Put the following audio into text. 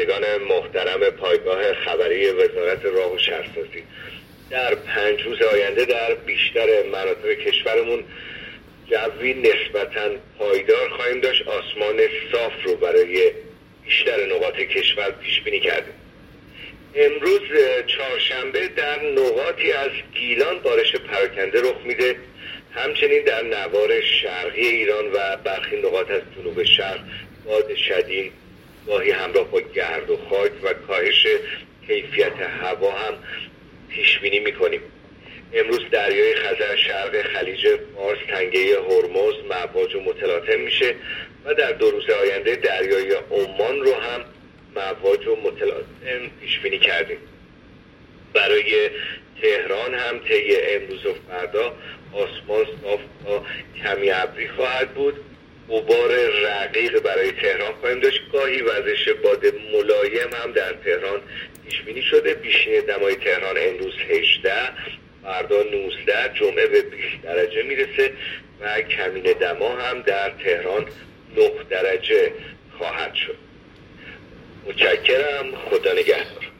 شنوندگان محترم پایگاه خبری وزارت راه و شهرسازی، در 5 روز آینده در بیشتر مناطق کشورمون جوی نسبتاً پایدار خواهیم داشت. آسمان صاف رو برای بیشتر نقاط کشور پیش بینی کردیم. امروز چهارشنبه در نقاطی از گیلان بارش پراکنده رخ میده، همچنین در نوار شرقی ایران و برخی نقاط از جنوب شرق باد شدید گاهی همراه با گرد و خاک و کاهش کیفیت هوا هم پیش بینی میکنیم. امروز دریای خزر شرق خلیج فارس تنگه هرمز مواج و متلاطم میشه و در 2 روز آینده دریای عمان رو هم مواج و متلاطم پیش بینی کردیم. برای تهران هم طی امروز و فردا آسمان صاف تا کمی ابری خواهد بود. غبار رقیق برای تهران خواهیم داشت. گاهی وزش باد ملایم هم در تهران پیش بینی شده. بیشترین دمای تهران امروز 18، فردا 19، جمعه به 20 درجه میرسه و کمین دما هم در تهران 9 درجه خواهد شد. متشکرم. خدا نگهدار.